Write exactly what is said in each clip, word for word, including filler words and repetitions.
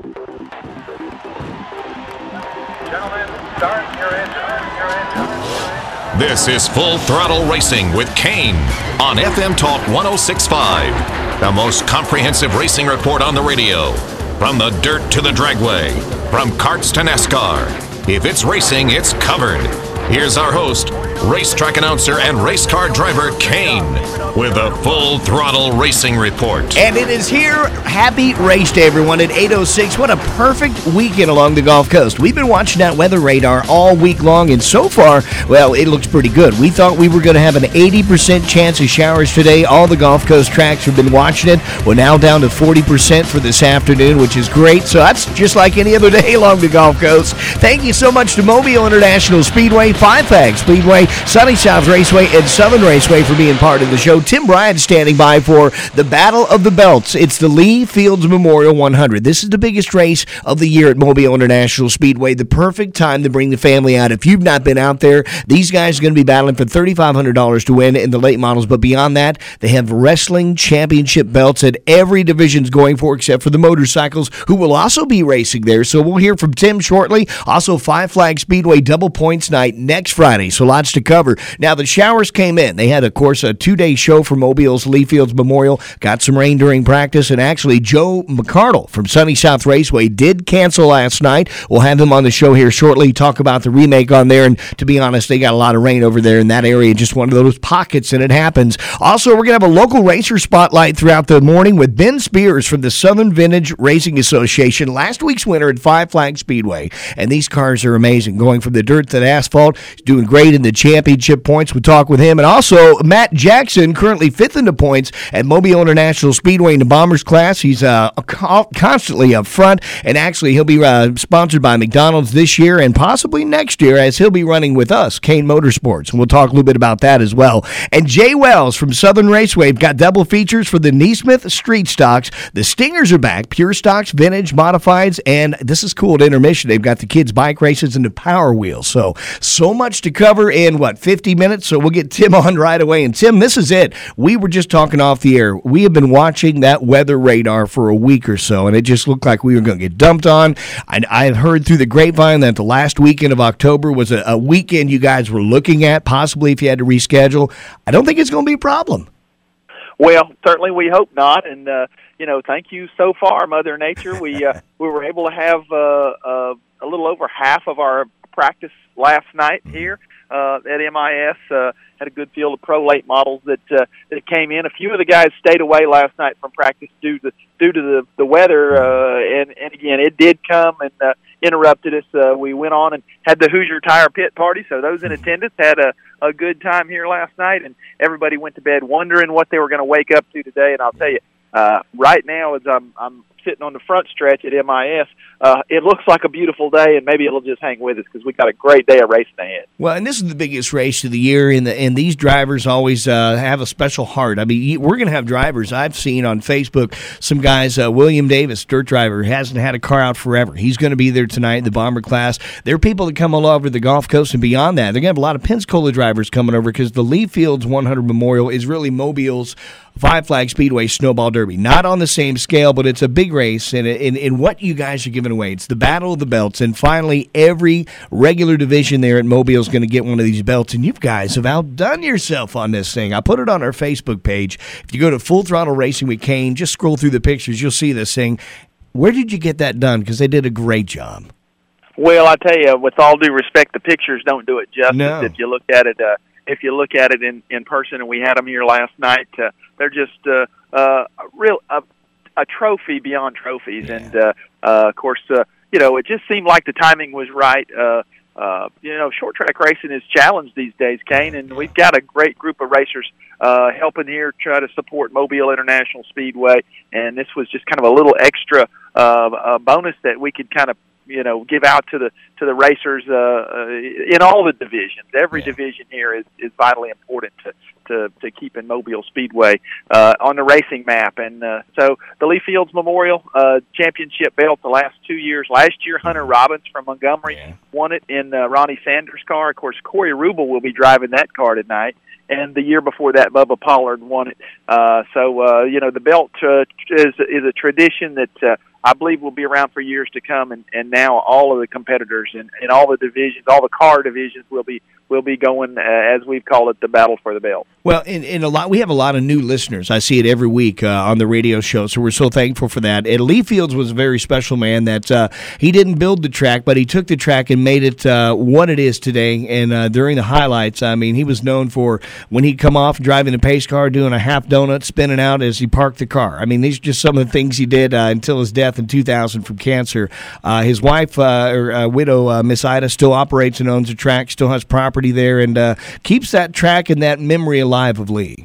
Gentlemen, start your engine, your engine. This is Full Throttle Racing with Kane on F M Talk one oh six point five, the most comprehensive racing report on the radio. From the dirt to the dragway, from karts to NASCAR. If it's racing, it's covered. Here's our host, racetrack announcer and race car driver Kane, with a Full Throttle Racing report. And it is here. Happy race day, everyone, at eight oh six. What a perfect weekend along the Gulf Coast. We've been watching that weather radar all week long, and so far, well, it looks pretty good. We thought we were going to have an eighty percent chance of showers today. All the Gulf Coast tracks have been watching it. We're now down to forty percent for this afternoon, which is great. So that's just like any other day along the Gulf Coast. Thank you so much to Mobile International Speedway, Five Flags Speedway, Sunny South Raceway, and Southern Raceway for being part of the show. Tim Bryant standing by for the Battle of the Belts. It's the Lee Fields Memorial one hundred. This is the biggest race of the year at Mobile International Speedway. The perfect time to bring the family out. If you've not been out there, these guys are going to be battling for three thousand five hundred dollars to win in the late models. But beyond that, they have wrestling championship belts that every division's going for except for the motorcycles, who will also be racing there. So we'll hear from Tim shortly. Also, Five Flag Speedway double points night next Friday. So lots to cover. Now, the showers came in. They had, of course, a two-day show for Mobile's Lee Fields Memorial. Got some rain during practice, and actually Joe McCardle from Sunny South Raceway did cancel last night. We'll have him on the show here shortly, talk about the remake on there, and to be honest, they got a lot of rain over there in that area, just one of those pockets, and it happens. Also, we're going to have a local racer spotlight throughout the morning with Ben Spears from the Southern Vintage Racing Association, last week's winner at Five Flag Speedway, and these cars are amazing, going from the dirt to the asphalt. He's doing great in the championship points. We'll talk with him, and also Matt Jackson, currently fifth in the points at Mobile International Speedway in the Bombers class. He's uh, constantly up front, and actually he'll be uh, sponsored by McDonald's this year and possibly next year, as he'll be running with us, Kane Motorsports, and we'll talk a little bit about that as well. And Jay Wells from Southern Raceway got double features for the Neesmith Street Stocks. The Stingers are back, pure stocks, vintage, modifieds, and this is cool at intermission. They've got the kids' bike races and the Power Wheels. So, so much to cover in, what, fifty minutes? So we'll get Tim on right away. And Tim, this is it. We were just talking off the air. We have been watching that weather radar for a week or so, and it just looked like we were going to get dumped on. I, I've heard through the grapevine that the last weekend of October was a, a weekend you guys were looking at, possibly if you had to reschedule. I don't think it's going to be a problem. Well, certainly we hope not, and uh, you know, thank you so far, Mother Nature. We uh, we were able to have uh, uh, a little over half of our practice last night here uh, at M I S. Uh, had a good field of pro late models that uh, that came in. A few of the guys stayed away last night from practice due to due to the the weather, uh, and and again, it did come and uh, interrupted us. Uh, we went on and had the Hoosier Tire Pit Party, so those in attendance had a a good time here last night, and everybody went to bed wondering what they were going to wake up to today. And I'll tell you, uh, right now, as I'm I'm sitting on the front stretch at M I S, uh, it looks like a beautiful day, and maybe it'll just hang with us because we got a great day of racing ahead. Well, and this is the biggest race of the year, and, the, and these drivers always uh, have a special heart. I mean, we're going to have drivers. I've seen on Facebook some guys, uh, William Davis, dirt driver, hasn't had a car out forever. He's going to be there tonight in the Bomber class. There are people that come all over the Gulf Coast and beyond that. They're going to have a lot of Pensacola drivers coming over because the Lee Fields one hundred Memorial is really Mobile's Five Flag Speedway Snowball Derby. Not on the same scale, but it's a big race, and in, in what you guys are giving away, it's the Battle of the Belts, and finally every regular division there at Mobile is going to get one of these belts, and you guys have outdone yourself on this thing. I put it on our Facebook page. If you go to Full Throttle Racing with Kane, just scroll through the pictures, you'll see this thing. Where did you get that done? Because they did a great job. Well, I tell you, with all due respect, the pictures don't do it justice. No. If you look at it, uh, if you look at it in, in person, and we had them here last night, uh, they're just uh, uh, a real a, a trophy beyond trophies. Yeah. And uh, uh, of course, uh, you know, it just seemed like the timing was right. Uh, uh, you know, short track racing is challenged these days, Kane, and we've got a great group of racers uh, helping here try to support Mobile International Speedway. And this was just kind of a little extra uh, a bonus that we could kind of, you know, give out to the to the racers uh, uh, in all the divisions. Every yeah. division here is, is vitally important to, to, to keeping Mobile Speedway uh, on the racing map. And uh, so the Lee Fields Memorial uh, Championship belt the last two years. Last year, Hunter Robbins from Montgomery yeah. won it in uh, Ronnie Sanders' car. Of course, Corey Rubel will be driving that car tonight. And the year before that, Bubba Pollard won it. Uh, so, uh, you know, the belt uh, is is a tradition that uh, I believe will be around for years to come. And, and now all of the competitors and, and all the divisions, all the car divisions will be will be going, uh, as we've called it, the battle for the belt. Well, in, in a lot, we have a lot of new listeners. I see it every week uh, on the radio show, so we're so thankful for that. And Lee Fields was a very special man that uh, he didn't build the track, but he took the track and made it uh, what it is today. And uh, during the highlights, I mean, he was known for when he'd come off driving a pace car, doing a half donut, spinning out as he parked the car. I mean, these are just some of the things he did uh, until his death in two thousand from cancer. Uh, his wife, uh, or uh, widow, uh, Miss Ida, still operates and owns a track, still has property there, and uh, keeps that track and that memory alive of Lee.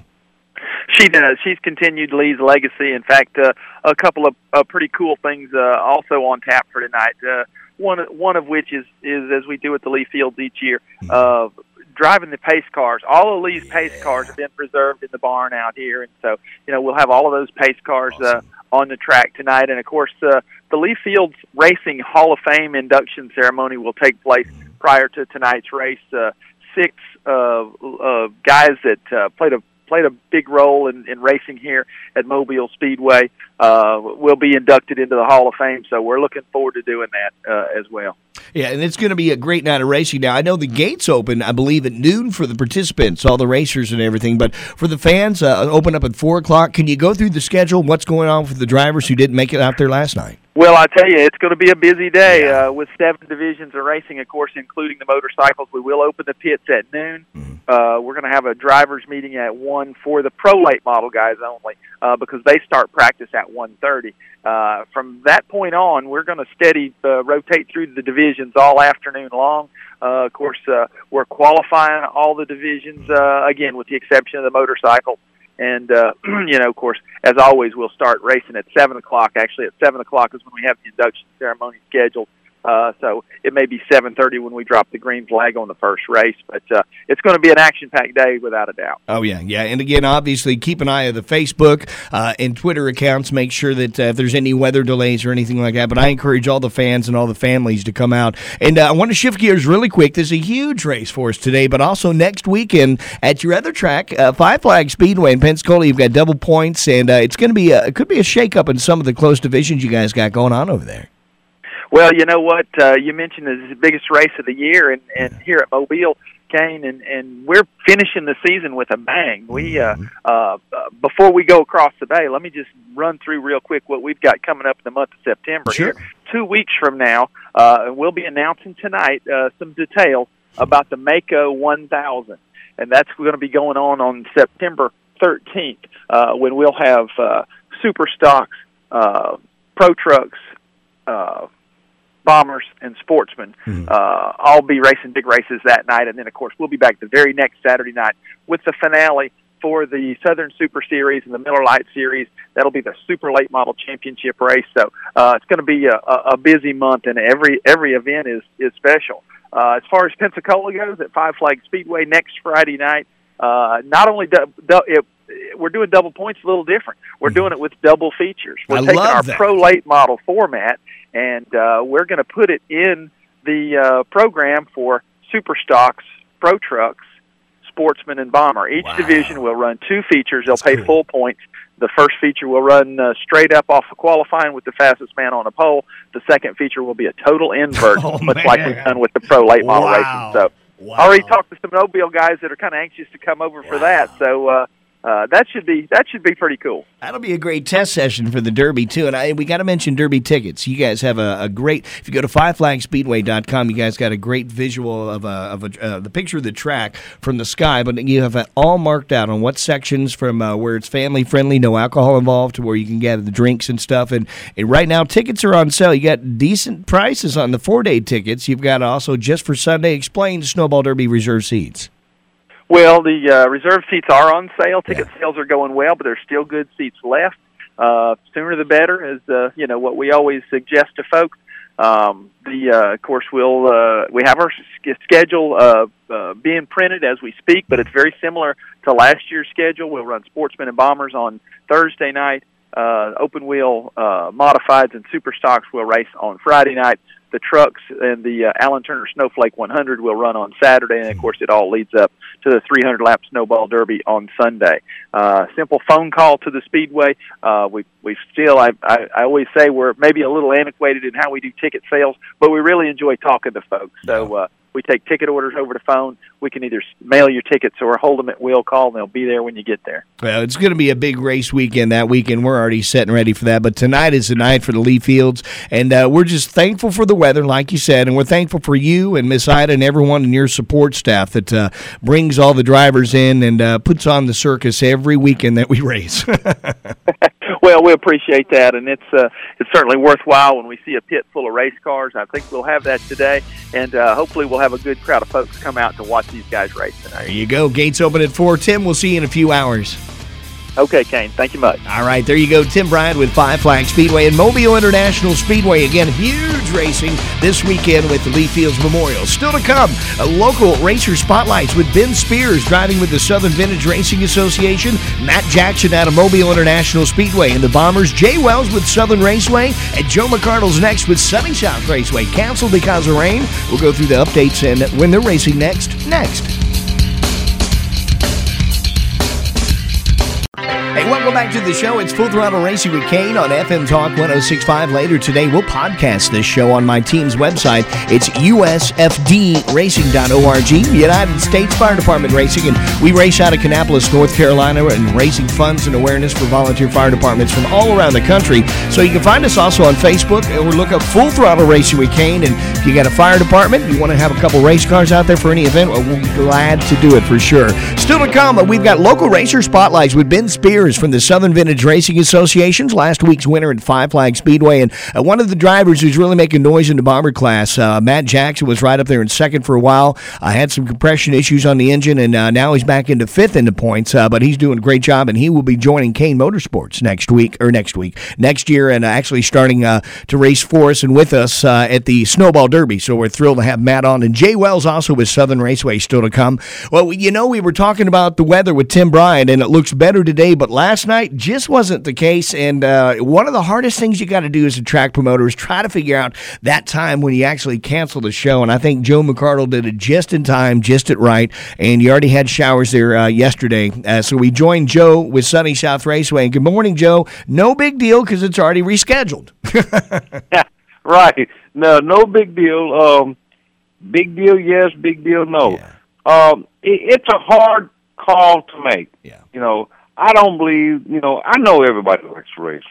She does. She's continued Lee's legacy. In fact, uh, a couple of uh, pretty cool things uh, also on tap for tonight. Uh, one, one of which is, is, as we do at the Lee Fields each year, uh, driving the pace cars. All of Lee's yeah. pace cars have been preserved in the barn out here, and so you know we'll have all of those pace cars uh, on the track tonight. And of course, uh, the Lee Fields Racing Hall of Fame induction ceremony will take place prior to tonight's race. Uh, six uh, uh, guys that uh, played a played a big role in, in racing here at Mobile Speedway uh, will be inducted into the Hall of Fame. So we're looking forward to doing that uh, as well. Yeah, and it's going to be a great night of racing. Now, I know the gates open, I believe, at noon for the participants, all the racers and everything, but for the fans, uh, open up at four o'clock. Can you go through the schedule, what's going on for the drivers who didn't make it out there last night? Well, I tell you, it's going to be a busy day yeah. uh, with seven divisions of racing, of course, including the motorcycles. We will open the pits at noon. Mm-hmm. Uh, we're going to have a drivers' meeting at one for the pro late model guys only uh, because they start practice at one thirty. Uh, from that point on, we're going to steady uh, rotate through the divisions all afternoon long. Uh, of course, uh, we're qualifying all the divisions, uh, again, with the exception of the motorcycle. And, uh, you know, of course, as always, we'll start racing at seven o'clock. Actually, at seven o'clock is when we have the induction ceremony scheduled. Uh, so it may be seven thirty when we drop the green flag on the first race. But uh, it's going to be an action-packed day without a doubt. Oh, yeah, yeah. And, again, obviously, keep an eye on the Facebook uh, and Twitter accounts. Make sure that uh, if there's any weather delays or anything like that. But I encourage all the fans and all the families to come out. And uh, I want to shift gears really quick. There's a huge race for us today, but also next weekend at your other track, uh, Five Flag Speedway in Pensacola. You've got double points, and uh, it's going to be a, it could be a shakeup in some of the close divisions you guys got going on over there. Well, you know what? Uh, you mentioned it's the biggest race of the year, and, and here at Mobile, Kane, and, and we're finishing the season with a bang. We uh, uh, before we go across the bay, let me just run through real quick what we've got coming up in the month of September. Sure. Here, two weeks from now, uh, we'll be announcing tonight uh, some details about the Mako one thousand, and that's going to be going on on September thirteenth uh, when we'll have uh, super stocks, uh, pro trucks, uh, bombers, and sportsmen mm-hmm. uh, all be racing big races that night. And then, of course, we'll be back the very next Saturday night with the finale for the Southern Super Series and the Miller Lite Series. That'll be the Super Late Model Championship race. So uh, it's going to be a, a busy month, and every every event is, is special. Uh, as far as Pensacola goes, at Five Flag Speedway next Friday night, uh, not only do, do, it, we're doing double points a little different. We're doing it with double features. We're I taking love our that. pro late model format, and uh, we're going to put it in the uh, program for super stocks, pro trucks, sportsman, and bomber. Each wow. division will run two features. They'll That's pay cool. full points. The first feature will run uh, straight up off of qualifying with the fastest man on a pole. The second feature will be a total invert, oh, much man. like we've done with the pro late model wow. racing. So wow. I already talked to some Mobile guys that are kind of anxious to come over wow. for that. So uh, uh, that should be that should be pretty cool. That'll be a great test session for the Derby, too. And I, we got to mention Derby tickets. You guys have a, a great, if you go to five flag speedway dot com, you guys got a great visual of, a, of a, uh, the picture of the track from the sky, but you have it all marked out on what sections from uh, where it's family-friendly, no alcohol involved, to where you can gather the drinks and stuff. And, and right now, tickets are on sale. You got decent prices on the four-day tickets. You've got also, just for Sunday, explain Snowball Derby reserve seats. Well, the uh, reserve seats are on sale. Ticket yeah. sales are going well, but there's still good seats left. Uh, sooner the better is, uh, you know, what we always suggest to folks. Um, the, uh, of course, we'll, uh, we have our sk- schedule uh, uh, being printed as we speak, but it's very similar to last year's schedule. We'll run Sportsmen and Bombers on Thursday night, uh, open wheel uh, modifieds and super stocks will race on Friday night. The trucks and the uh, Allen Turner Snowflake one hundred will run on Saturday, and of course it all leads up to the three hundred lap Snowball Derby on Sunday. Uh, simple phone call to the Speedway. Uh, we we still, I, I I always say we're maybe a little antiquated in how we do ticket sales, but we really enjoy talking to folks. So uh, we take ticket orders over the phone. We can either mail your tickets or hold them at wheel call, and they'll be there when you get there. Well, it's going to be a big race weekend that weekend. We're already setting ready for that. But tonight is the night for the Lee Fields, and uh, we're just thankful for the weather, like you said, and we're thankful for you and Miss Ida and everyone in your support staff that uh, brings all the drivers in and uh, puts on the circus every weekend that we race. Well, we appreciate that, and it's uh, it's certainly worthwhile when we see a pit full of race cars. I think we'll have that today, and uh, hopefully we'll have a good crowd of folks come out to watch these guys race tonight. There you go. Gates open at four. Tim, we'll see you in a few hours. Okay, Kane. Thank you much. All right, there you go. Tim Bryant with Five Flag Speedway and Mobile International Speedway. Again, huge racing this weekend with the Lee Fields Memorial. Still to come, a local racer spotlights with Ben Spears driving with the Southern Vintage Racing Association, Matt Jackson out of Mobile International Speedway, and the Bombers, Jay Wells with Southern Raceway, and Joe McCardle's next with Sunny South Raceway. Canceled because of rain. We'll go through the updates and when they're racing next, next. Hey, welcome back to the show. It's Full Throttle Racing with Kane on F M Talk one oh six point five. Later today, we'll podcast this show on my team's website. It's U S F D racing dot org, United States Fire Department Racing, and we race out of Kannapolis, North Carolina, and raising funds and awareness for volunteer fire departments from all around the country. So you can find us also on Facebook, or look up Full Throttle Racing with Kane, and if you got a fire department, you want to have a couple race cars out there for any event, well, we'll be glad to do it for sure. Still to come, we've got local racer spotlights with Ben Spears from the Southern Vintage Racing Association's last week's winner at Five Flag Speedway, and uh, one of the drivers who's really making noise in the bomber class, uh, Matt Jackson, was right up there in second for a while. I uh, had some compression issues on the engine, and uh, now he's back into fifth in the points, uh, but he's doing a great job, and he will be joining Kane Motorsports next week, or next week, next year, and uh, actually starting uh, to race for us and with us uh, at the Snowball Derby, so we're thrilled to have Matt on, and Jay Wells also with Southern Raceway still to come. Well, you know, we were talking about the weather with Tim Bryant, and it looks better today, but last night just wasn't the case, and uh, one of the hardest things you got to do as a track promoter is try to figure out that time when you actually cancel the show, and I think Joe McCardle did it just in time, just at right, and you already had showers there uh, yesterday, uh, so we joined Joe with Sunny South Raceway, and good morning, Joe. No big deal because it's already rescheduled. Yeah, right. No, no big deal. Um, big deal, yes. Big deal, no. Yeah. Um, it, it's a hard call to make. Yeah. You know, I don't believe, you know, I know everybody likes to race.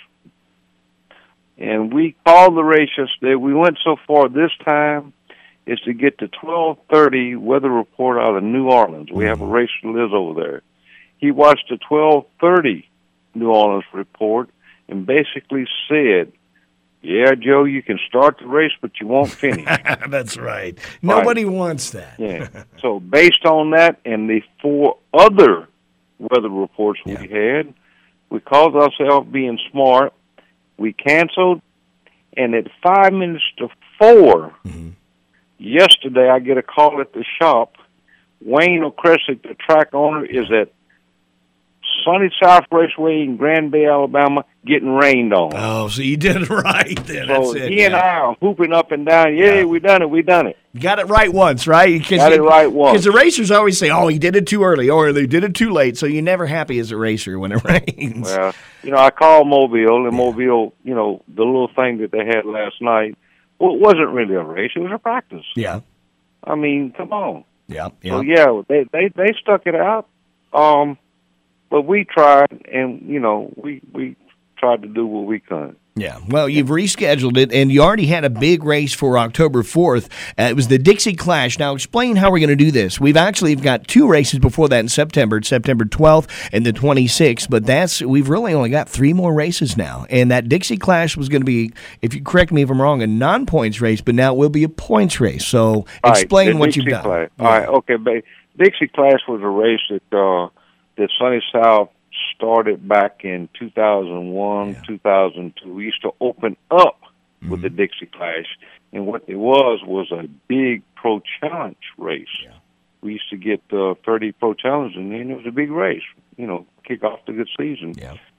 And we called the race yesterday. We went so far this time is to get the twelve thirty weather report out of New Orleans. We have a racer that lives over there. He watched the twelve thirty New Orleans report and basically said, yeah, Joe, you can start the race, but you won't finish. That's right. Nobody right. wants that. Yeah. So based on that and the four other weather reports yeah. we had, we called ourselves being smart. We canceled, and at five minutes to four, mm-hmm. yesterday I get a call at the shop. Wayne O'Kresick, the track owner, is at Sunny South Raceway in Grand Bay, Alabama, getting rained on. Oh, so you did it right then. So That's it, he yeah. and I are whooping up and down. Yeah, yeah. we done it. We done it. You got it right once, right? Got it right once. Because the racers always say, oh, he did it too early, or they did it too late. So you're never happy as a racer when it rains. Well, you know, I called Mobile, and yeah. Mobile, you know, the little thing that they had last night, well, it wasn't really a race. It was a practice. Yeah. I mean, come on. Yeah. yeah. So, yeah, they, they, they stuck it out. Um, but we tried, and, you know, we, we tried to do what we could. Yeah, well, you've rescheduled it, and you already had a big race for October fourth. Uh, it was the Dixie Clash. Now, explain how we're going to do this. We've actually got two races before that in September. It's September twelfth and the twenty-sixth, but that's we've really only got three more races now. And that Dixie Clash was going to be, if you correct me if I'm wrong, a non-points race, but now it will be a points race. So explain right, what Dixie you've done. Clash. Yeah. All right, okay. But Dixie Clash was a race that, uh, that Sunny South started back in two thousand one, yeah. two thousand two. We used to open up mm-hmm. with the Dixie Clash, and what it was was a big pro challenge race. Yeah. We used to get uh, thirty pro challenges, and then it was a big race, you know, kick off the good season. Yeah.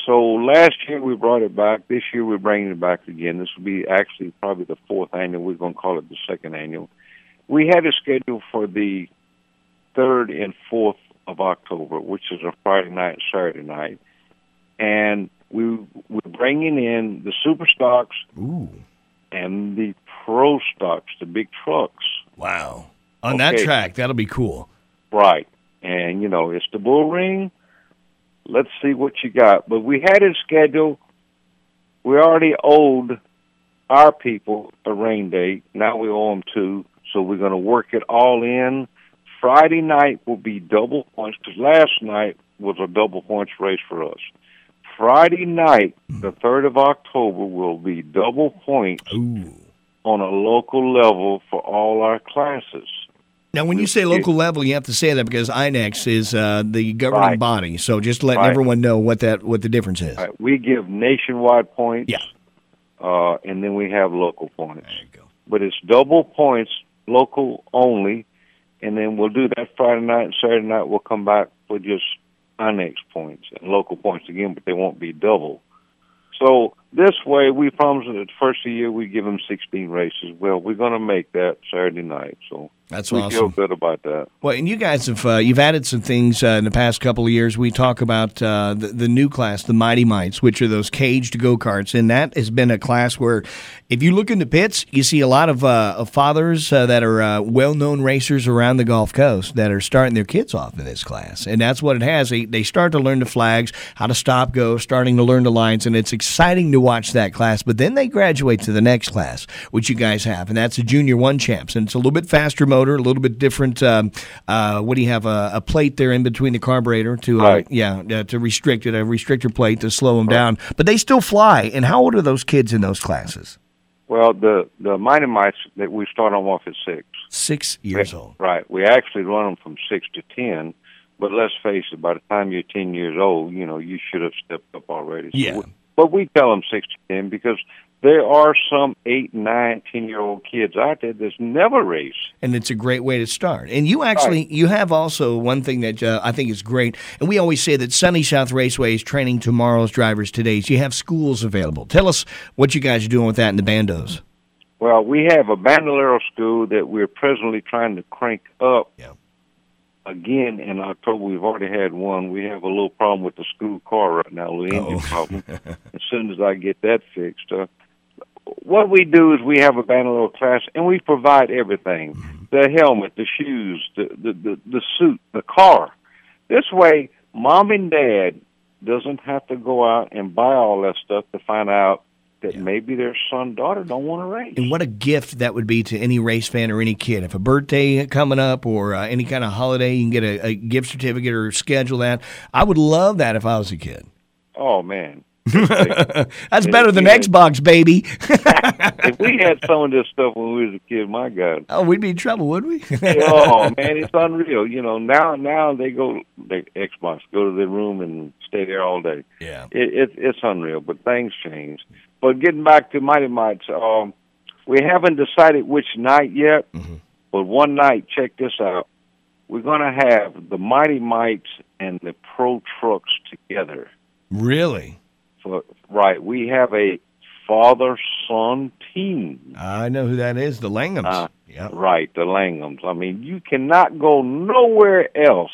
So last year we brought it back. This year we're bringing it back again. This will be actually probably the fourth annual. We're going to call it the second annual. We had a schedule for the third and fourth of October, which is a Friday night, Saturday night. And we, we're bringing in the super stocks Ooh. and the pro stocks, the big trucks. Wow. On that Okay. track, that'll be cool. Right. And, you know, it's the bull ring. Let's see what you got. But we had it scheduled. We already owed our people a rain date. Now we owe them two. So we're going to work it all in. Friday night will be double points because last night was a double points race for us. Friday night, the third of October, will be double points Ooh. on a local level for all our classes. Now, when you say local level, you have to say that because I N E X is uh, the governing Right. body. So just letting Right. everyone know what that what the difference is. All right, we give nationwide points, Yeah. uh, and then we have local points. There you go. But it's double points, local only, and then we'll do that Friday night and Saturday night. We'll come back for just I N E X points and local points again, but they won't be double. So this way, we promised that the first of the year we give them sixteen races. Well, we're going to make that Saturday night, so That's we awesome. feel good about that. Well, and you guys have uh, you've added some things uh, in the past couple of years. We talk about uh, the, the new class, the Mighty Mites, which are those caged go-karts, and that has been a class where, if you look in the pits, you see a lot of, uh, of fathers uh, that are uh, well-known racers around the Gulf Coast that are starting their kids off in this class, and that's what it has. They they start to learn the flags, how to stop, go, starting to learn the lines, and it's exciting to watch that class. But then they graduate to the next class, which you guys have, and that's the Junior One Champs, and it's a little bit faster motor, a little bit different. Um, uh, what do you have? A, a plate there in between the carburetor to, uh, Right. yeah, uh, to restrict it, a restrictor plate to slow them down. But they still fly. And how old are those kids in those classes? Well, the the Mighty Mites that we start them off at six. Six years old. Right. We actually run them from six to ten, but let's face it, by the time you're ten years old, you know, you should have stepped up already. So Yeah. we, but we tell them six to ten because there are some eight, nine, ten-year-old kids out there that's never raced. And it's a great way to start. And you actually, you have also one thing that uh, I think is great, and we always say that Sunny South Raceway is training tomorrow's drivers today. So you have schools available. Tell us what you guys are doing with that in the bandos. Well, we have a Bandolero school that we're presently trying to crank up. Yeah. Again, in October, we've already had one. We have a little problem with the school car right now, a little engine Uh-oh. problem. As soon as I get that fixed, uh, what we do is we have a Bandolero class, and we provide everything: the helmet, the shoes, the, the, the, the suit, the car. This way, mom and dad doesn't have to go out and buy all that stuff to find out that Yeah. maybe their son, daughter don't want to race. And what a gift that would be to any race fan or any kid. If a birthday coming up or uh, any kind of holiday, you can get a, a gift certificate or schedule that. I would love that if I was a kid. Oh, man. That's better than Yeah. Xbox, baby. If we had some of this stuff when we was a kid, my God. Oh, we'd be in trouble, would we? Oh, man, it's unreal. You know, now now they go, they Xbox, go to their room and stay there all day. Yeah. It, it It's unreal, but things change. But getting back to Mighty Mites, um, we haven't decided which night yet, Mm-hmm. but one night, check this out, we're going to have the Mighty Mites and the Pro Trucks together. Really? So, right, we have a father-son team. I know who that is, the Langhams. Uh, yeah. Right, the Langhams. I mean, you cannot go nowhere else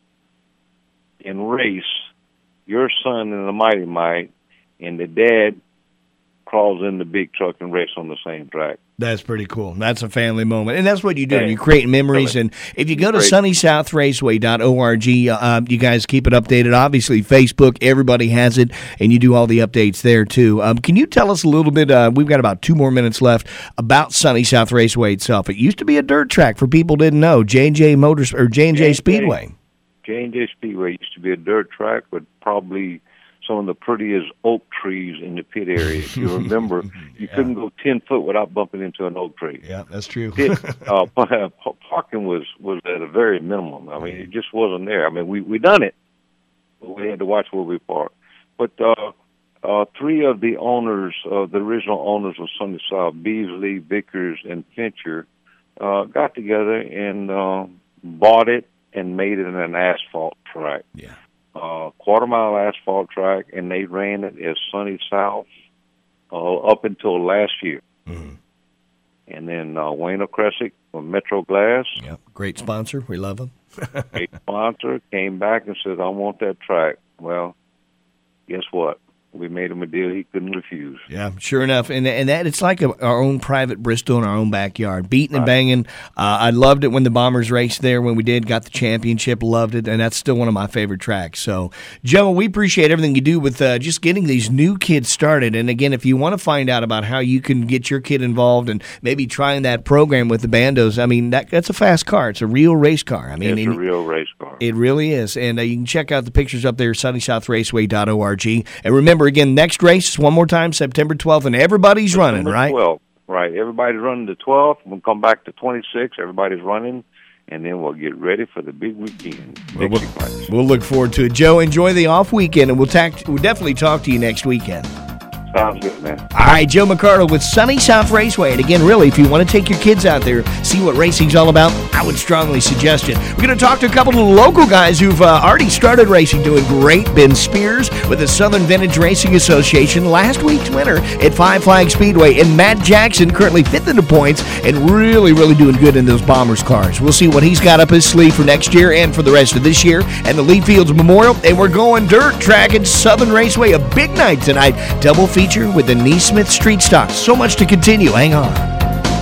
and race your son in the Mighty Mite and the dad crawls in the big truck and race on the same track. That's pretty cool. That's a family moment. And that's what you do. Yeah. You create memories. And if you go to Great. sunny south raceway dot org, uh, you guys keep it updated. Obviously, Facebook, everybody has it, and you do all the updates there, too. Um, can you tell us a little bit, uh, we've got about two more minutes left, about Sunny South Raceway itself? It used to be a dirt track for people who didn't know, J and J Motors, or J and J Speedway. J and J Speedway used to be a dirt track with probably some of the prettiest oak trees in the pit area. If you remember, you Yeah. couldn't go ten foot without bumping into an oak tree. Yeah, that's true. Pit, uh, pa- parking was, was at a very minimum. I mean, it just wasn't there. I mean, we we done it, but we had to watch where we parked. But uh, uh, three of the owners, uh, the original owners of Sunny South, Beasley, Vickers, and Fincher, uh, got together and uh, bought it and made it an asphalt track. Yeah. uh, quarter mile asphalt track, and they ran it as Sunny South uh, up until last year. Mm-hmm. And then uh, Wayne O'Kresick from Metro Glass, Yep, great sponsor. We love them. great sponsor, came back and said, I want that track. Well, guess what? We made him a deal he couldn't refuse. Yeah, sure enough. And and that it's like a, our own private Bristol in our own backyard. Beating and Right. banging. Uh, I loved it when the Bombers raced there when we did, got the championship, loved it, and that's still one of my favorite tracks. So, Joe, we appreciate everything you do with uh, just getting these new kids started. And again, if you want to find out about how you can get your kid involved and maybe trying that program with the Bandos, I mean, that that's a fast car. It's a real race car. I mean, It's a and- real race car. It really is. And uh, you can check out the pictures up there, sunny south raceway dot org. And remember, again, next race, one more time, September twelfth, and everybody's running, September right? twelfth, right. Everybody's running the twelfth. We'll come back to twenty-six. Everybody's running, and then we'll get ready for the big weekend. Well, Dixie we'll, Fights. we'll look forward to it. Joe, enjoy the off weekend, and we'll, tac- we'll definitely talk to you next weekend. Sounds good, man. All right, Joe McCardle with Sunny South Raceway. And again, really, if you want to take your kids out there, see what racing's all about, I would strongly suggest it. We're going to talk to a couple of local guys who've uh, already started racing, doing great. Ben Spears with the Southern Vintage Racing Association, last week's winner at Five Flag Speedway, and Matt Jackson, currently fifth in the points, and really, really doing good in those Bombers cars. We'll see what he's got up his sleeve for next year and for the rest of this year, and the Lee Fields Memorial. And we're going dirt track at Southern Raceway, a big night tonight. Double feature with the Neesmith Street Stock. So much to continue. Hang on.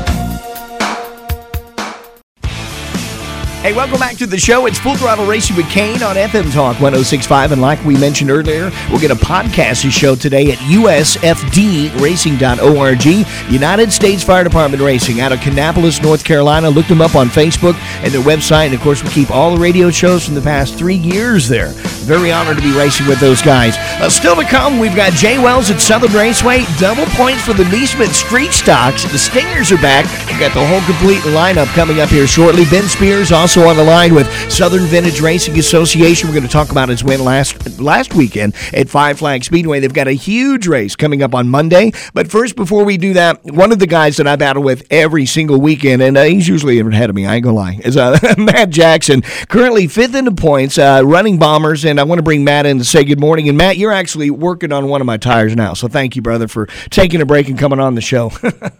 Hey, welcome back to the show. It's Full Throttle Racing with Kane on F M Talk one oh six point five. And like we mentioned earlier, we'll get a podcast to show today at U S F D racing dot org. United States Fire Department Racing out of Kannapolis, North Carolina. Look them up on Facebook and their website. And, of course, we keep all the radio shows from the past three years there. Very honored to be racing with those guys. Uh, still to come, we've got Jay Wells at Southern Raceway. Double points for the Neesmith Street Stocks. The Stingers are back. We've got the whole complete lineup coming up here shortly. Ben Spears also on the line with Southern Vintage Racing Association. We're going to talk about his win last last weekend at Five Flag Speedway. They've got a huge race coming up on Monday. But first, before we do that, one of the guys that I battle with every single weekend, and uh, he's usually ahead of me, I ain't going to lie, is uh, Matt Jackson, currently fifth in the points, uh, running Bombers. And I want to bring Matt in to say good morning. And Matt, you're actually working on one of my tires now. So thank you, brother, for taking a break and coming on the show.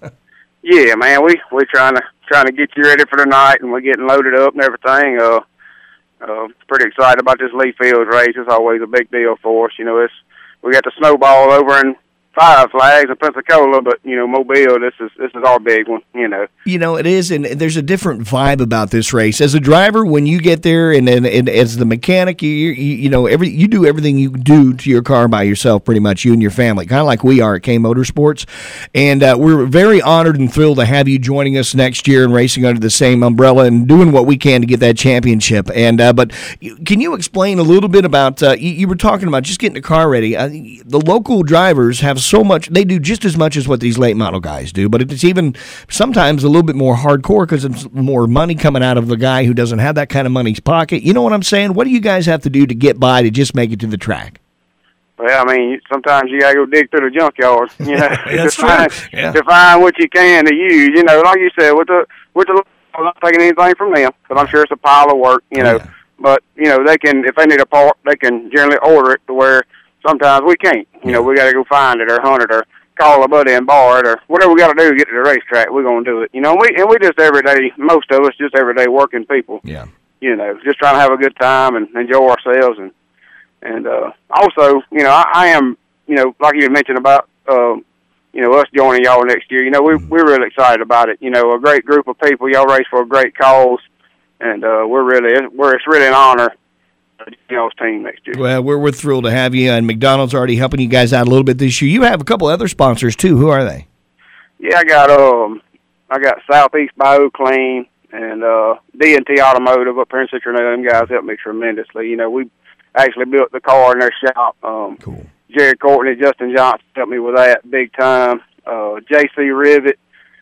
Yeah, man, we we trying to trying to get you ready for the night, and we're getting loaded up and everything. Uh, uh, pretty excited about this Lee Fields race. It's always a big deal for us. You know, it's we got the snowball over in Five Flags in Pensacola, but you know, Mobile. This is this is our big one. You know. You know, it is, and there's a different vibe about this race. As a driver, when you get there, and, and, and as the mechanic, you, you you know, every you do everything you do to your car by yourself, pretty much, you and your family, kind of like we are at K Motorsports. And uh, we're very honored and thrilled to have you joining us next year and racing under the same umbrella and doing what we can to get that championship. And uh, but can you explain a little bit about? Uh, you, you were talking about just getting the car ready. Uh, the local drivers have so much; they do just as much as what these late model guys do, but it's even sometimes a little bit more hardcore because it's more money coming out of the guy who doesn't have that kind of money's pocket. You know what I'm saying? What do you guys have to do to get by to just make it to the track? Well, I mean, sometimes you gotta go dig through the junkyard, you know, That's to, find, true. Yeah. to find what you can to use. You know, like you said, with the with the, I'm not taking anything from them, but I'm sure it's a pile of work, you know. Yeah. But you know, they can if they need a part, they can generally order it to where sometimes we can't. You know, we gotta go find it or hunt it or call a buddy and borrow it or whatever we got to do to get to the racetrack. We're gonna do it. You know, and we and we just everyday. Most of us just everyday working people. Yeah. You know, just trying to have a good time and enjoy ourselves and and uh, also, you know, I, I am, you know, like you mentioned about, uh, you know, us joining y'all next year. You know, we we're really excited about it. You know, a great group of people. Y'all race for a great cause, and uh, we're really we're it's really an honor. Y'all's team next year. Well, we're we're thrilled to have you, and McDonald's already helping you guys out a little bit this year. You have a couple other sponsors too. Who are they? Yeah, I got um, I got Southeast Bio Clean and uh, D and T Automotive up here in Citronella. Them guys helped me tremendously. You know, we actually built the car in their shop. Um, Cool. Jerry Courtney, Justin Johnson helped me with that big time. Uh, J C Rivet,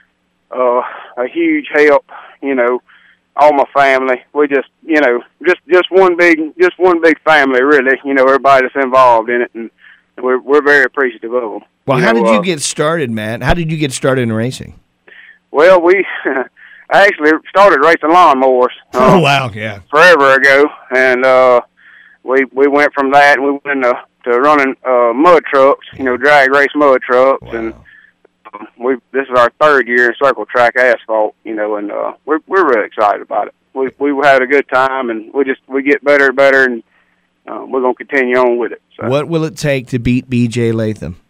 uh, a huge help. You know. All my family, we just, you know, just just one big, just one big family, really. You know, everybody that's involved in it, and we're we're very appreciative of them. Well, you how know, did you uh, get started, Matt? How did you get started in racing? Well, we I actually started racing lawnmowers. Oh uh, wow, yeah. forever ago, and uh, we we went from that and we went into to running uh, mud trucks, you know, drag race mud trucks, Wow. and um, we this is our third year in circle track asphalt, you know, and uh, we're we're really excited about it. We we had a good time, and we just we get better and better, and uh, we're gonna continue on with it. So. What will it take to beat B J Latham?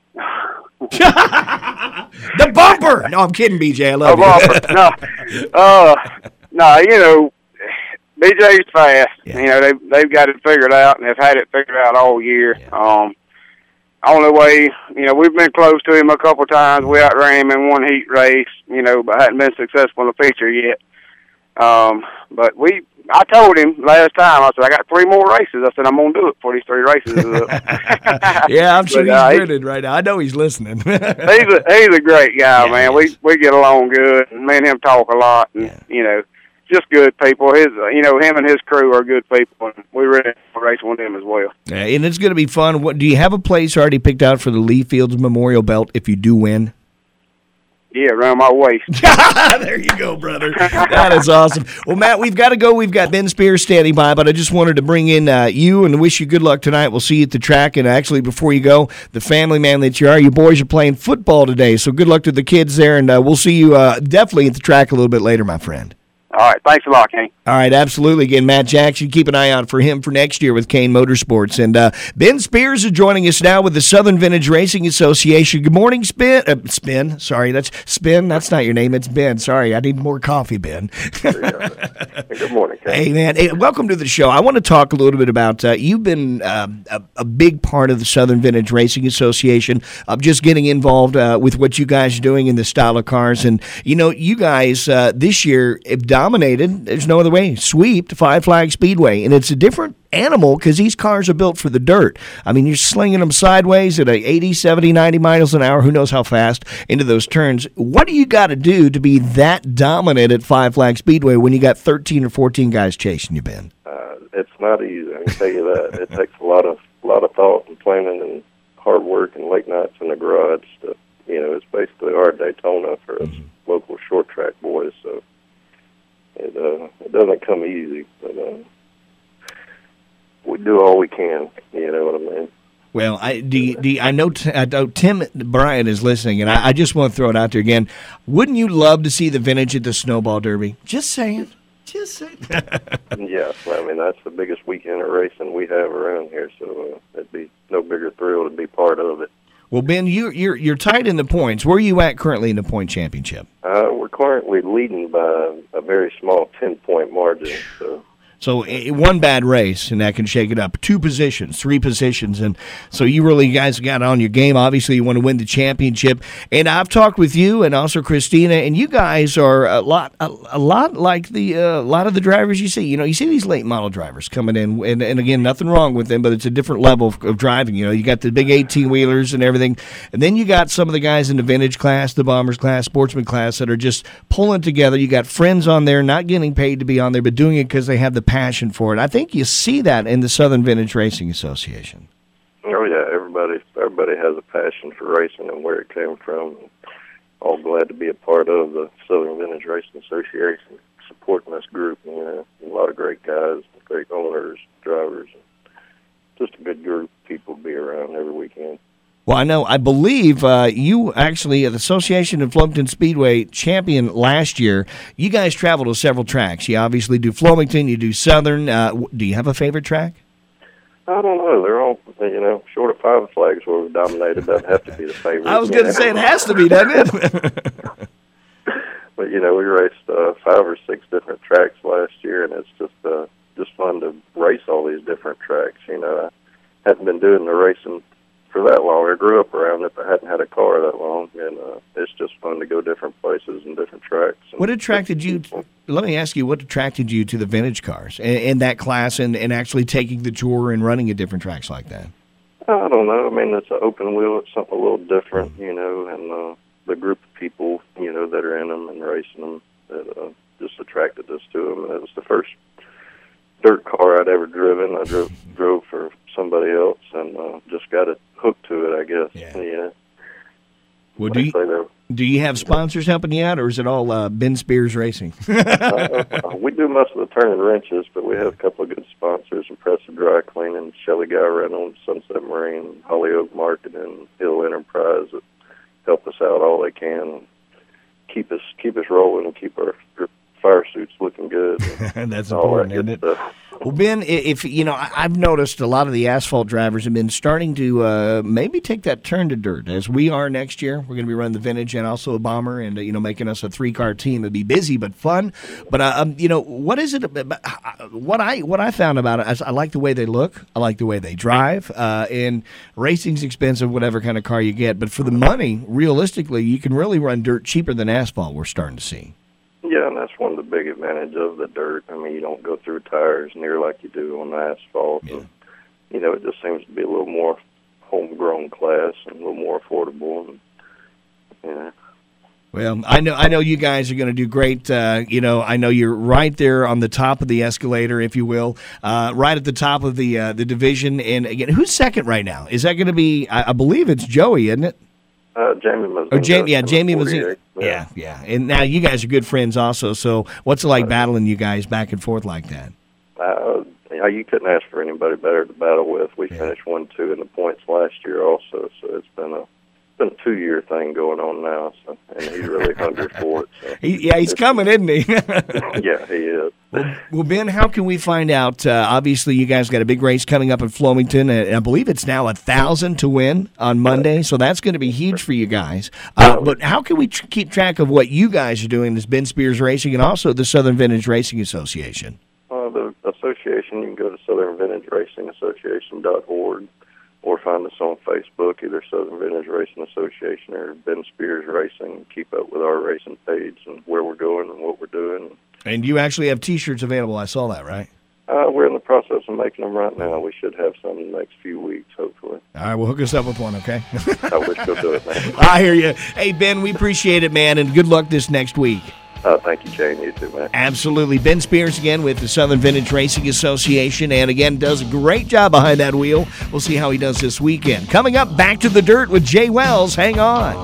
The bumper! No, I'm kidding, B J. I love A bumper. No, uh, no, you know, B J's fast. Yeah. You know, they've they've got it figured out, and they've had it figured out all year. Yeah. Um, only way, you know, we've been close to him a couple times. We outran him in one heat race, you know, but hadn't been successful in the feature yet. Um, but we, I told him last time, I said, I got three more races. I said, I'm going to do it for these three races. Yeah, I'm sure But, uh, he's he- grinning right now. I know he's listening. he's a he's a great guy, Yeah, man. he We is. we get along good. And me and him talk a lot, and Yeah. you know, just good people. His, uh, you know, him and his crew are good people, and we really enjoy racing with them as well. Yeah, and it's going to be fun. What do you have a place already picked out for the Lee Fields Memorial Belt if you do win? Yeah, around my waist. There you go, brother. That is awesome. Well, Matt, we've got to go. We've got Ben Spears standing by, but I just wanted to bring in uh, you and wish you good luck tonight. We'll see you at the track. And actually, before you go, the family man that you are, your boys are playing football today. So good luck to the kids there, and uh, we'll see you uh, definitely at the track a little bit later, my friend. All right, thanks a lot, King. All right, absolutely. Again, Matt Jackson, keep an eye out for him for next year with Kane Motorsports. And uh, Ben Spears is joining us now with the Southern Vintage Racing Association. Good morning, Spin. Uh, Spin, sorry, that's Spin. That's not your name. It's Ben. Sorry, I need more coffee, Ben. Good morning, Ken. Hey, man. Hey, welcome to the show. I want to talk a little bit about, uh, you've been uh, a, a big part of the Southern Vintage Racing Association, of just getting involved uh, with what you guys are doing in the style of cars. And, you know, you guys uh, this year have dominated, there's no other way, sweeped Five Flag Speedway. And it's a different animal because these cars are built for the dirt. I mean, you're slinging them sideways at a eighty, seventy, ninety miles an hour, who knows how fast, into those turns. What do you got to do to be that dominant at Five Flag Speedway when you got thirteen or fourteen guys chasing you, Ben? Uh, it's not easy, I can tell you that. It takes a lot of a lot of thought and planning and hard work and late nights in the garage. To, you know, it's basically our Daytona for us local short track boys. So it uh, it doesn't come easy, but uh, we do all we can. You know what I mean? Well, I do. You, do you, I know. T- I know Tim Bryant is listening, and I, I just want to throw it out there again. Wouldn't you love to see the vintage at the Snowball Derby? Just saying. Just saying. Yeah, I mean that's the biggest weekend of racing we have around here. So uh, it'd be no bigger thrill to be part of it. Well, Ben, you, you're you're tied in the points. Where are you at currently in the point championship? Uh, we're currently leading by a very small ten-point margin. So, So eh, one bad race, and that can shake it up. Two positions, three positions, and so you really guys got on your game. Obviously, you want to win the championship. And I've talked with you and also Christina, and you guys are a lot, a, a lot like the uh, a lot of the drivers you see. You know, you see these late model drivers coming in, and, and again, nothing wrong with them, but it's a different level of, of driving. You know, you got the big eighteen wheelers and everything, and then you got some of the guys in the vintage class, the bombers class, sportsman class that are just pulling together. You got friends on there, not getting paid to be on there, but doing it because they have the passion for it. I think you see that in the Southern Vintage Racing Association. oh yeah, everybody everybody has a passion for racing and where it came from. All glad to be a part of the Southern Vintage Racing Association, supporting this group. You know, a lot of great guys, great owners, drivers, just a good group of people to be around every weekend. Well, I know, I believe uh, you actually, at the Association of Flomaton Speedway champion last year, you guys travel to several tracks. You obviously do Flomaton, you do Southern. Uh, do you have a favorite track? I don't know. They're all, you know, short of Five Flags where we've dominated. Doesn't have to be the favorite. I was going to say it has to be, doesn't it? But, you know, we raced uh, five or six different tracks last year, and it's just uh, just fun to race all these different tracks. You know, I hadn't been doing the racing for that long. I grew up around it, but hadn't had a car that long, and uh, it's just fun to go different places and different tracks. And What attracted you, to, let me ask you, what attracted you to the vintage cars and, and that class and, and actually taking the tour and running at different tracks like that? I don't know. I mean, it's an open wheel. It's something a little different, you know, and uh, the group of people, you know, that are in them and racing them that uh, just attracted us to them. And it was the first dirt car I'd ever driven. I drove, drove for somebody else and uh, just got it hooked to it, I guess. Yeah. Yeah. Well, do They you, say they're Do you have sponsors helping you out, or is it all uh, Ben Spears Racing? uh, we do most of the turning wrenches, but we have a couple of good sponsors: Impressive Dry Cleaning, Shelly Guy Reynolds, Sunset Marine, Hollyoak Marketing, Hill Enterprise that help us out all they can, keep us keep us rolling, and keep our, our fire suits looking good. And that's all important, that isn't it? stuff. Well, Ben, if you know, I've noticed a lot of the asphalt drivers have been starting to uh, maybe take that turn to dirt, as we are next year. We're going to be running the Vintage and also a Bomber, and uh, you know, making us a three-car team. It'd be busy but fun. But uh, um, you know, what is it? About, what I what I found about it, is I like the way they look. I like the way they drive. Uh, and racing's expensive, whatever kind of car you get. But for the money, realistically, you can really run dirt cheaper than asphalt. We're starting to see. Yeah, and that's one of the big advantages of the dirt. I mean, you don't go through tires near like you do on the asphalt. Yeah. And, you know, it just seems to be a little more homegrown class and a little more affordable. And, yeah. Well, I know I know you guys are going to do great. Uh, you know, I know you're right there on the top of the escalator, if you will, uh, right at the top of the uh, the division. And again, who's second right now? Is that going to be? I, I believe it's Joey, isn't it? Uh, Jamie Mazinga. Oh, Jamie, yeah, Jamie was Mazinga. Yeah, yeah. And now you guys are good friends also. So what's it like battling you guys back and forth like that? Uh, yeah, you couldn't ask for anybody better to battle with. We Yeah. finished one two in the points last year also, so it's been a been a two year thing going on now. So, and he's really hungry for it. So. He, yeah, he's coming, isn't he? Yeah, he is. Well, well, Ben, how can we find out? Uh, obviously, you guys got a big race coming up in Floymington, and I believe it's now a thousand to win on Monday, so that's going to be huge for you guys. Uh, but how can we tr- keep track of what you guys are doing, this Ben Spears Racing, and also the Southern Vintage Racing Association? Uh, the association, you can go to Southern Vintage Racing Association dot org or find us on Facebook, either Southern Vintage Racing Association or Ben Spears Racing. Keep up with our racing page and where we're going and what we're doing. And you actually have T-shirts available. I saw that, right? Uh, we're in the process of making them right now. We should have some in the next few weeks, hopefully. All right, well, hook us up with one, okay? I wish you'll do it, man. I hear you. Hey, Ben, we appreciate it, man, and good luck this next week. Uh, thank you, Jane. You too, man. Absolutely. Ben Spears again with the Southern Vintage Racing Association, and again, does a great job behind that wheel. We'll see how he does this weekend. Coming up, Back to the Dirt with Jay Wells. Hang on.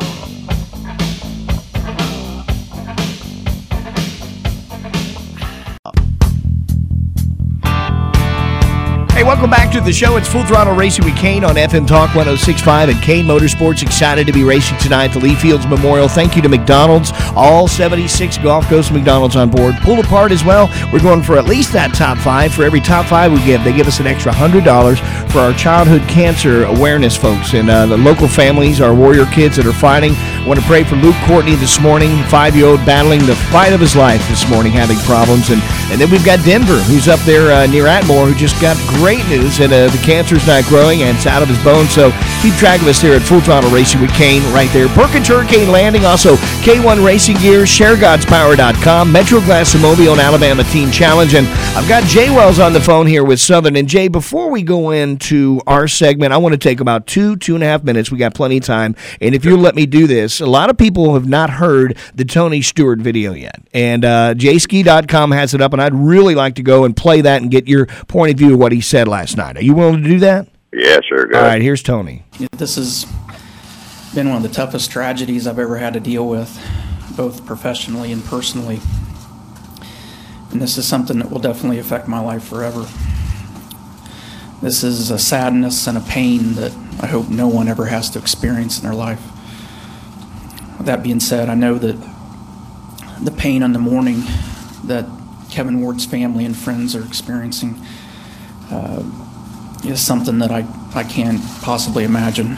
Hey, welcome back to the show. It's Full Throttle Racing with Kane on F M Talk one oh six point five and Kane Motorsports. Excited to be racing tonight at the Lee Fields Memorial. Thank you to McDonald's. All seventy-six Gulf Coast McDonald's on board. Pulled apart as well. We're going for at least that top five. For every top five we give, they give us an extra one hundred dollars for our childhood cancer awareness folks and uh, the local families, our warrior kids that are fighting. I want to pray for Luke Courtney this morning, five-year-old battling the fight of his life this morning, having problems. And, and then we've got Denver, who's up there uh, near Atmore, who just got great news that uh, the cancer's not growing and it's out of his bones. So keep track of us here at Full Throttle Racing with Kane right there. Perkins Hurricane Landing, also K one Racing Gear, Share Gods Power dot com, Metro Glass and Mobile, and Alabama Teen Challenge. And I've got Jay Wells on the phone here with Southern. And Jay, before we go into our segment, I want to take about two, two and a half minutes. We got plenty of time. And if you'll let me do this, a lot of people have not heard the Tony Stewart video yet. And uh, J ski dot com has it up, and I'd really like to go and play that and get your point of view of what he said last night. Are you willing to do that? Yeah, sure. Go All ahead. right, here's Tony. This has been one of the toughest tragedies I've ever had to deal with, both professionally and personally. And this is something that will definitely affect my life forever. This is a sadness and a pain that I hope no one ever has to experience in their life. With that being said, I know that the pain in the morning that Kevin Ward's family and friends are experiencing uh, is something that I, I can't possibly imagine.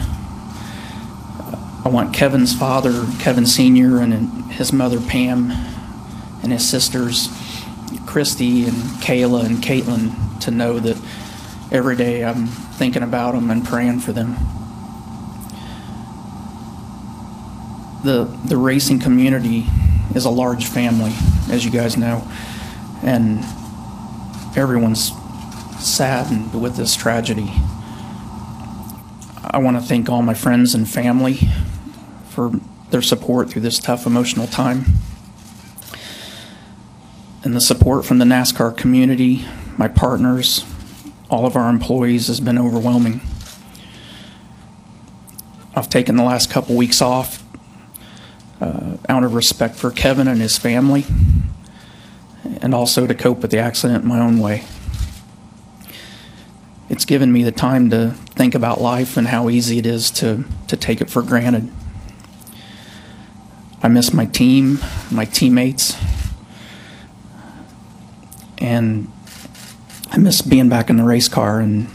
I want Kevin's father, Kevin Senior, and his mother, Pam, and his sisters, Christy and Kayla and Caitlin, to know that every day I'm thinking about them and praying for them. The, the racing community is a large family, as you guys know, and everyone's saddened with this tragedy. I want to thank all my friends and family for their support through this tough emotional time. And the support from the NASCAR community, my partners, all of our employees has been overwhelming. I've taken the last couple weeks off out of respect for Kevin and his family, and also to cope with the accident in my own way. It's given me the time to think about life and how easy it is to, to take it for granted. I miss my team, my teammates, and I miss being back in the race car, and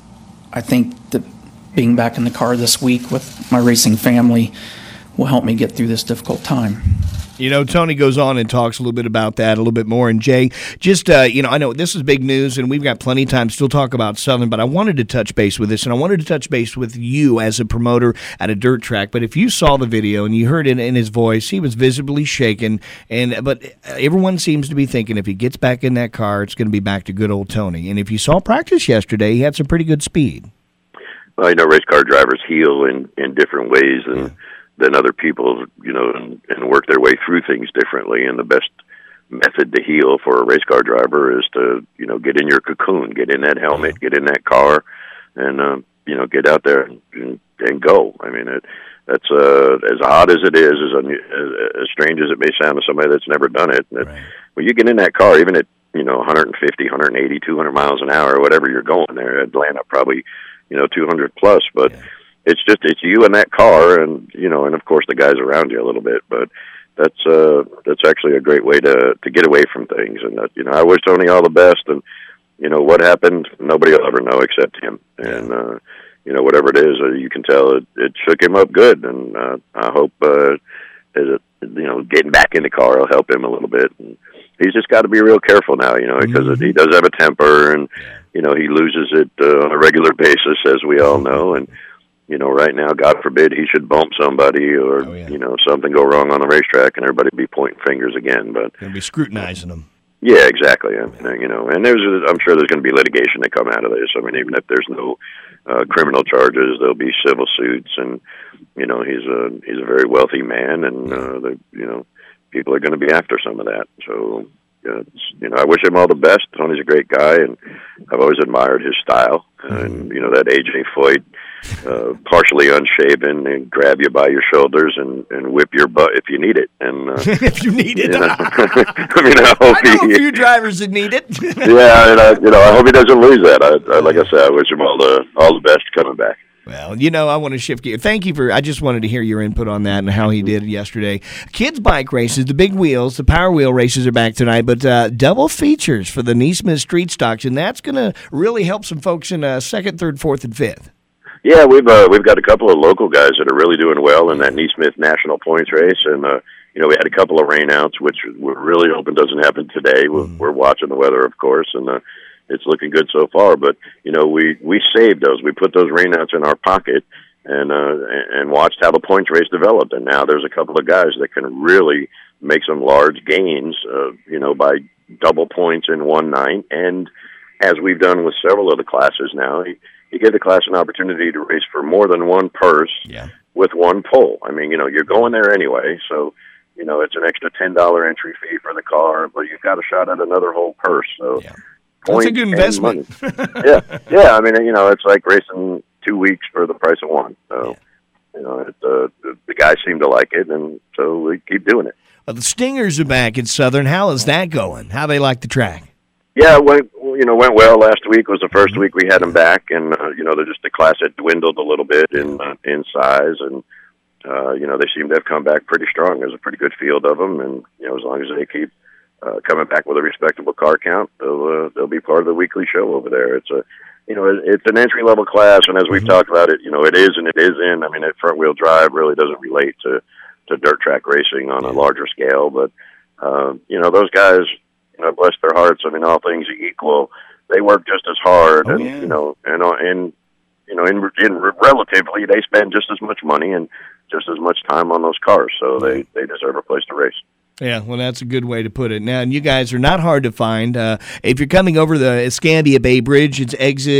I think that being back in the car this week with my racing family will help me get through this difficult time. You know, Tony goes on and talks a little bit about that a little bit more. And, Jay, just, uh, you know, I know this is big news, and we've got plenty of time to still talk about Southern, but I wanted to touch base with this, and I wanted to touch base with you as a promoter at a dirt track. But if you saw the video and you heard it in his voice, he was visibly shaken. And But everyone seems to be thinking if he gets back in that car, it's going to be back to good old Tony. And if you saw practice yesterday, he had some pretty good speed. Well, you know, race car drivers heal in, in different ways, and yeah. than other people, you know, and, and work their way through things differently. And the best method to heal for a race car driver is to, you know, get in your cocoon, get in that helmet, get in that car, and, uh, you know, get out there and, and, and go. I mean, it, that's uh, as odd as it is, as, un- as strange as it may sound to somebody that's never done it. That, right. When you get in that car, even at, you know, one fifty, one eighty, two hundred miles an hour, whatever you're going there, Atlanta probably, you know, two hundred plus, but yeah. It's just, it's you in that car, and, you know, and of course the guys around you a little bit, but that's, uh, that's actually a great way to, to get away from things. And, that, you know, I wish Tony all the best, and, you know, what happened, nobody will ever know except him. And, uh, you know, whatever it is, uh, you can tell it, it shook him up good. And, uh, I hope, uh, it, you know, getting back in the car will help him a little bit. And he's just got to be real careful now, you know, because mm-hmm. he does have a temper, and, you know, he loses it uh, on a regular basis, as we all know. And, you know, right now, God forbid he should bump somebody, or, oh, yeah. you know, something go wrong on the racetrack and everybody be pointing fingers again. But they'll be scrutinizing them. Yeah, exactly. And, you know, and there's, I'm sure there's going to be litigation that come out of this. I mean, even if there's no uh, criminal charges, there'll be civil suits. And, you know, he's a, he's a very wealthy man, and, uh, the, you know, people are going to be after some of that. So, uh, it's, you know, I wish him all the best. Tony's a great guy, and I've always admired his style. Mm-hmm. And, you know, that A J Foyt, uh, partially unshaven, and grab you by your shoulders and, and whip your butt if you need it. And uh, if you need it, you know, I mean, I hope I know he, a few drivers that need it. yeah, and I, you know, I hope he doesn't lose that. I, I, like I said, I wish him all the all the best coming back. Well, you know, I want to shift gears. Thank you for, I just wanted to hear your input on that and how he did yesterday. Kids bike races, the big wheels, the Power Wheel races are back tonight, but uh, double features for the Neesmith Street Stocks, and that's going to really help some folks in uh, second, third, fourth, and fifth. Yeah, we've uh, we've got a couple of local guys that are really doing well in that Neesmith National Points race, and uh, you know, we had a couple of rainouts, which we're really hoping doesn't happen today. We're, mm. we're watching the weather, of course, and uh, it's looking good so far. But you know, we we saved those. We put those rainouts in our pocket, and uh, and watched how the points race developed. And now there's a couple of guys that can really make some large gains, uh, you know, by double points in one night. And as we've done with several of the classes now, he, you give the class an opportunity to race for more than one purse yeah. with one pull. I mean, you know, you're going there anyway, so, you know, it's an extra ten dollars entry fee for the car, but you've got a shot at another whole purse. So yeah. That's a good investment. yeah, yeah. I mean, you know, it's like racing two weeks for the price of one. So, yeah. you know, it, uh, the, the guys seem to like it, and so we keep doing it. Well, the Stingers are back in Southern. How is that going? How they like the track? Yeah, it went, you know, went well. Last week was the first week we had them back, and uh, you know, they're just the class had dwindled a little bit in uh, in size, and uh, you know, they seem to have come back pretty strong. There's a pretty good field of them, and you know, as long as they keep uh, coming back with a respectable car count, they'll uh, they'll be part of the weekly show over there. It's a, you know, it's an entry level class, and as we've mm-hmm. talked about it, you know, it is and it isn't. I mean, that front wheel drive really doesn't relate to to dirt track racing on a larger scale, but uh, you know, those guys. You know, bless their hearts. I mean, all things equal, they work just as hard, oh, and yeah. you know, and uh, and you know, in, in relatively, they spend just as much money and just as much time on those cars, so they they deserve a place to race. Yeah, well, that's a good way to put it. Now, and you guys are not hard to find. Uh, if you're coming over the Escambia Bay Bridge, it's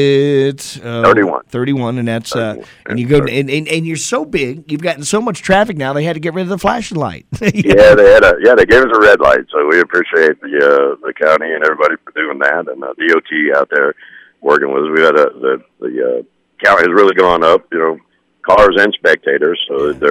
exit uh, thirty-one. thirty-one, and that's uh, and you go and, and and you're so big, you've gotten so much traffic now. They had to get rid of the flashing light. yeah, they had a yeah, they gave us a red light, so we appreciate the uh, the county and everybody for doing that, and uh, D O T out there working with us. We had a, the the uh, count has really gone up, you know, cars and spectators, so yeah. they're.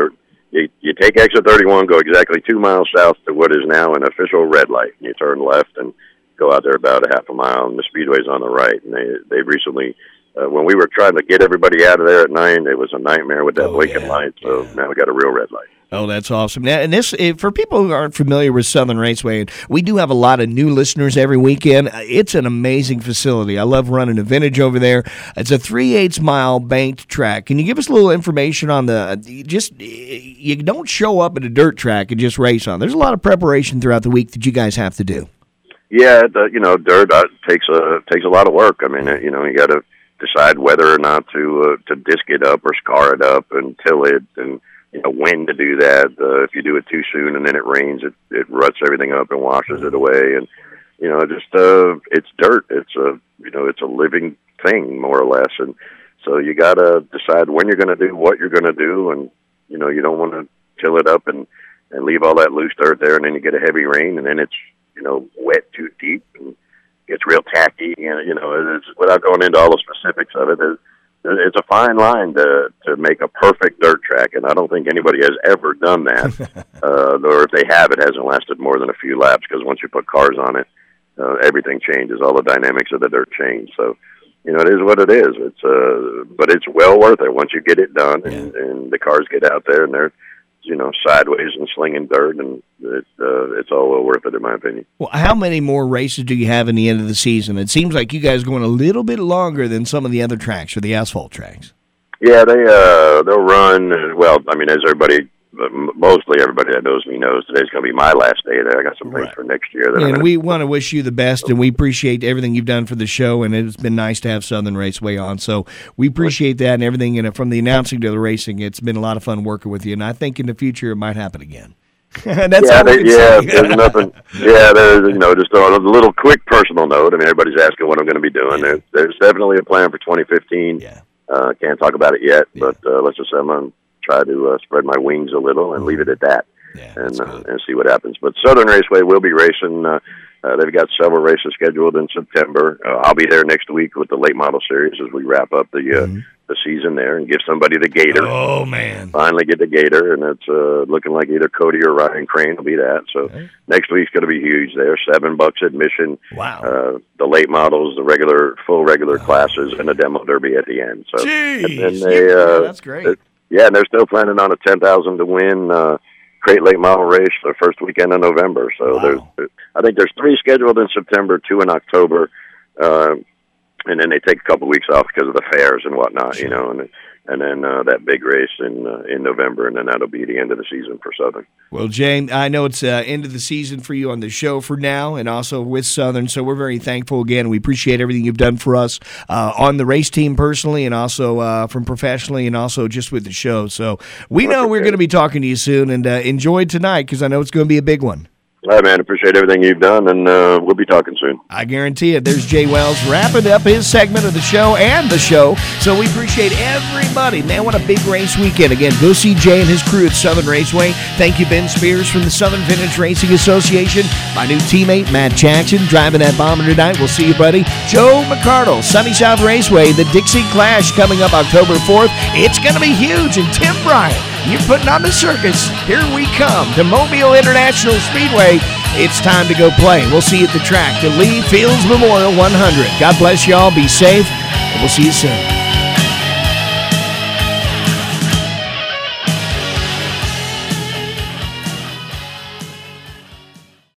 you, you take exit thirty-one, go exactly two miles south to what is now an official red light. You turn left and go out there about a half a mile, and the speedway's on the right. And they they recently, uh, when we were trying to get everybody out of there at nine, it was a nightmare with that oh, blinking yeah, light. So yeah. now we got a real red light. Oh, that's awesome. Now, and this, for people who aren't familiar with Southern Raceway, and we do have a lot of new listeners every weekend, it's an amazing facility. I love running a vintage over there. It's a three-eighths mile banked track. Can you give us a little information on the, just, you don't show up at a dirt track and just race on. There's a lot of preparation throughout the week that you guys have to do. Yeah, the, you know, dirt uh, takes a takes a lot of work. I mean, you know, you got to decide whether or not to uh, to disc it up or scar it up and till it, and you know when to do that. Uh, if you do it too soon and then it rains, it it ruts everything up and washes it away. And you know, just uh, it's dirt. It's a you know, it's a living thing more or less. And so you got to decide when you're going to do what you're going to do, and you know, you don't want to till it up and and leave all that loose dirt there, and then you get a heavy rain, and then it's you know, wet too deep and gets real tacky. And, you know, it's, without going into all the specifics of it, it's, it's a fine line to, to make a perfect dirt track. And I don't think anybody has ever done that. uh, or if they have, it hasn't lasted more than a few laps, because once you put cars on it, uh, everything changes. All the dynamics of the dirt change. So, you know, it is what it is. It's, uh, but it's well worth it once you get it done and, yeah. and the cars get out there and they're, you know, sideways and slinging dirt, and it, uh, it's all well worth it, in my opinion. Well, how many more races do you have in the end of the season? It seems like you guys are going a little bit longer than some of the other tracks or the asphalt tracks. Yeah, they, uh, they'll run, well, I mean, as everybody, mostly everybody that knows me knows, today's going to be my last day there. I got some things right. for next year. That and gonna... we want to wish you the best, and we appreciate everything you've done for the show, and it's been nice to have Southern Raceway on. So we appreciate that and everything. And from the announcing to the racing, it's been a lot of fun working with you, and I think in the future it might happen again. That's yeah, all we they, can yeah. say. There's nothing. Yeah, there's you know just a little quick personal note. I mean, everybody's asking what I'm going to be doing. Yeah. There, there's definitely a plan for twenty fifteen. Yeah. Uh, can't talk about it yet, yeah. but uh, let's just say I'm going to try to uh, spread my wings a little and mm-hmm. leave it at that, yeah, and uh, and see what happens. But Southern Raceway will be racing. Uh, uh, they've got several races scheduled in September. Uh, I'll be there next week with the late model series as we wrap up the uh, mm-hmm. the season there and give somebody the Gator. Oh man! Finally get the Gator, and it's uh, looking like either Cody or Ryan Crane will be that. So okay. next week's going to be huge. There, seven bucks admission. Wow! Uh, the late models, the regular, full regular oh, classes, man. and the demo derby at the end. So Jeez. and then they, yeah, uh, that's great. Yeah, and they're still planning on a ten thousand to win uh, Crate Late Model race the first weekend of November. So wow. there's, I think there's three scheduled in September, two in October, uh, and then they take a couple weeks off because of the fairs and whatnot, sure. you know, and and then uh, that big race in uh, in November, and then that'll be the end of the season for Southern. Well, Jay, I know it's uh, end of the season for you on the show for now, and also with Southern, so we're very thankful again. We appreciate everything you've done for us uh, on the race team personally, and also uh, from professionally, and also just with the show. So we know we're going to be talking to you soon, and uh, enjoy tonight, because I know it's going to be a big one. All right, man. Appreciate everything you've done, and uh, we'll be talking soon. I guarantee it. There's Jay Wells wrapping up his segment of the show and the show. So we appreciate everybody. Man, what a big race weekend. Again, go see Jay and his crew at Southern Raceway. Thank you, Ben Spears from the Southern Vintage Racing Association. My new teammate, Matt Jackson, driving that bomber tonight. We'll see you, buddy. Joe McCardle, Sunny South Raceway, the Dixie Clash coming up October fourth. It's going to be huge. And Tim Bryant, you're putting on the circus. Here we come to Mobile International Speedway. It's time to go play. We'll see you at the track, the Lee Fields Memorial one hundred. God bless you all. Be safe, and we'll see you soon.